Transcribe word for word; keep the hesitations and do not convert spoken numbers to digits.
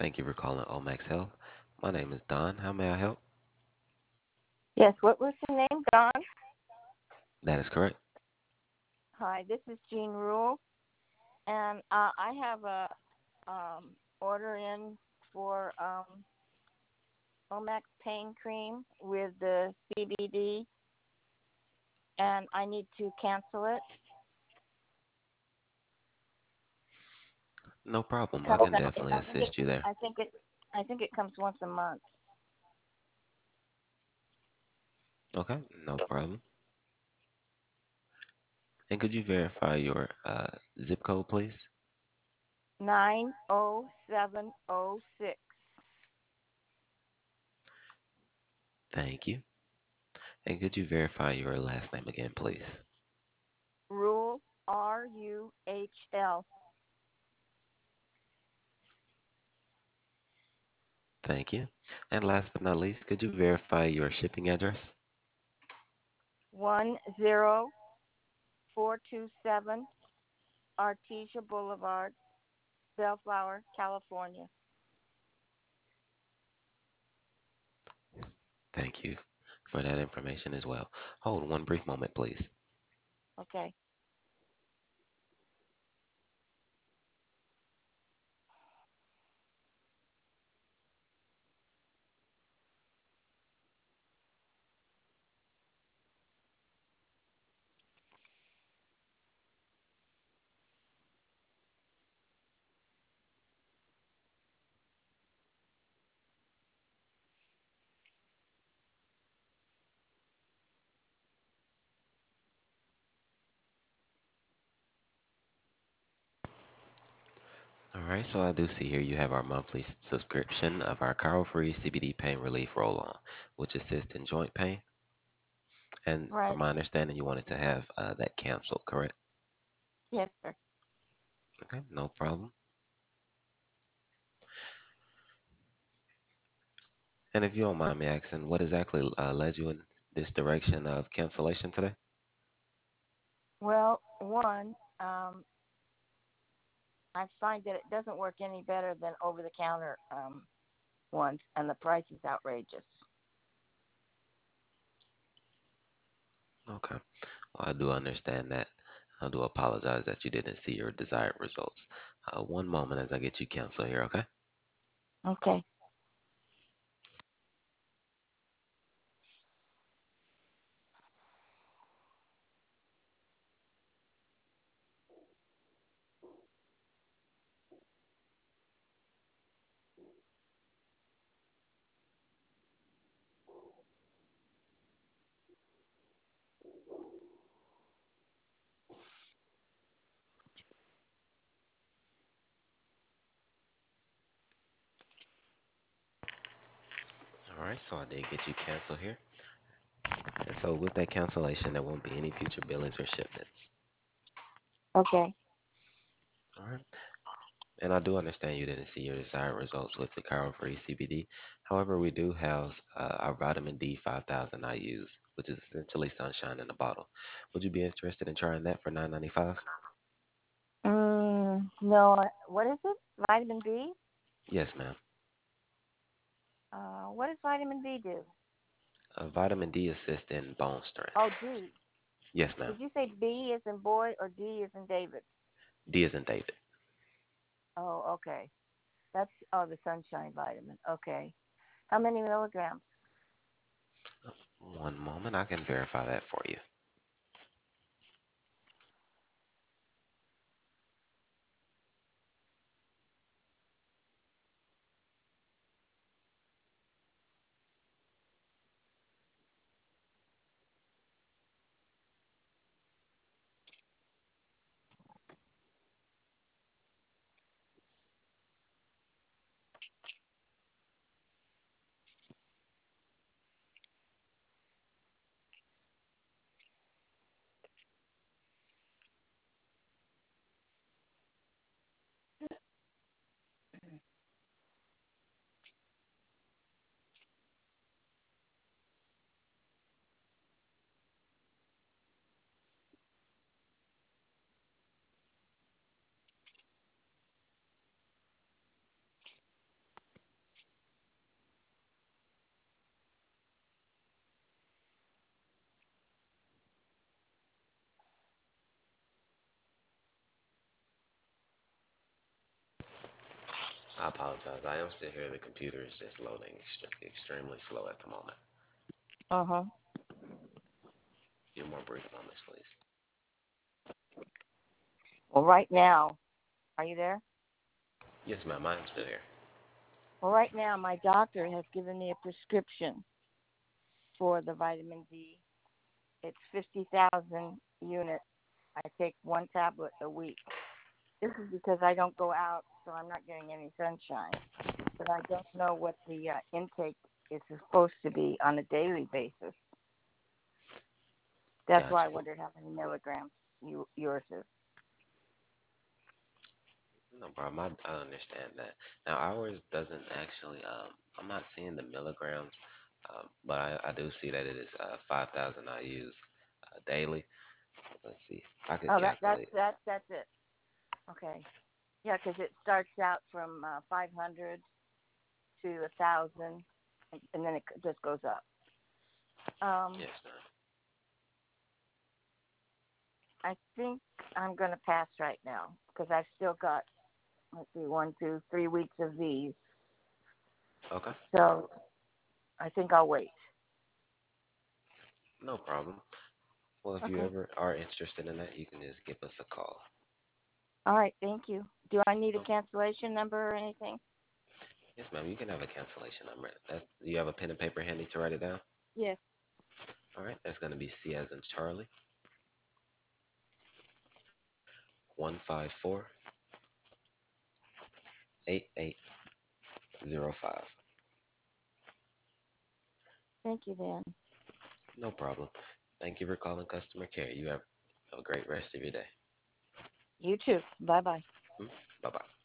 Thank you for calling Omax Health. My name is Don. How may I help? Yes, what was the name? Don? That is correct. Hi, this is Jean Rule, and uh, I have a um, order in for um, Omax pain cream with the C B D, and I need to cancel it No problem. I because can I, it, definitely I think it, assist you there. I think it, I think it comes once a month. Okay, no problem. And could you verify your uh, zip code, please? Nine oh seven oh six. Thank you. And could you verify your last name again, please? Rule R U H L. Thank you. And last but not least, could you verify your shipping address? One zero four two seven Artesia Boulevard, Bellflower, California. Thank you for that information as well. Hold one brief moment, please. Okay. All right, so I do see here you have our monthly s- subscription of our Carol-free C B D pain relief roll-on, which assists in joint pain. And from Right. my understanding, you wanted to have uh, that canceled, correct? Yes, sir. Okay, no problem. And if you don't mind me asking, what exactly uh, led you in this direction of cancellation today? Well, one, um, I find that it doesn't work any better than over the counter um, ones, and the price is outrageous. Okay, well, I do understand that. I do apologize that you didn't see your desired results. Uh, one moment as I get you canceled here, okay? Okay. All right, so I did get you canceled here. And so with that cancellation, there won't be any future billings or shipments. Okay. All right. And I do understand you didn't see your desired results with the Carol-free C B D. However, we do have uh, our vitamin D five thousand I U's, which is essentially sunshine in a bottle. Would you be interested in trying that for nine ninety-five? Mm, no, I- what is it? Vitamin B? Yes, ma'am. Uh, what does vitamin B do? Uh, vitamin D assists in bone Oh, strength. D. Yes, ma'am. Did you say B is in boy or D is in David? D is in David. Oh, okay. That's, oh, the sunshine vitamin. Okay. How many milligrams? One moment, I can verify that for you. apologize. I am still here. The computer is just loading extre- extremely slow at the moment. Uh huh. Few more brief moments, please. Well, right now, are you there? Yes, ma'am. I am still here. Well, right now, my doctor has given me a prescription for the vitamin D. It's fifty thousand units. I take one tablet a week. This is because I don't go out, so I'm not getting any sunshine. But I don't know what the uh, intake is supposed to be on a daily basis. That's why I Gotcha. wondered how many milligrams you, yours is. No problem. I, I understand that. Now, ours doesn't actually, um, I'm not seeing the milligrams, um, but I, I do see that it is uh, five thousand I use uh, daily. Let's see. I could Oh, that that's calculate. that's that's it. Okay. Yeah, because it starts out from uh, five hundred to a thousand, and then it just goes up. Um, Yes, ma'am. I think I'm going to pass right now because I've still got let's see, one, two, three weeks of these. Okay. So I think I'll wait. No problem. Well, if you Okay. ever are interested in that, you can just give us a call. All right. Thank you. Do I need a No. cancellation number or anything? Yes, ma'am. You can have a cancellation number. That's, you have a pen and paper handy to write it down? Yes. All right. That's going to be C as in Charlie, one five four eight eight zero five. Thank you, Dan. No problem. Thank you for calling customer care. You have a great rest of your day. You too. Bye bye. Mm, bye bye.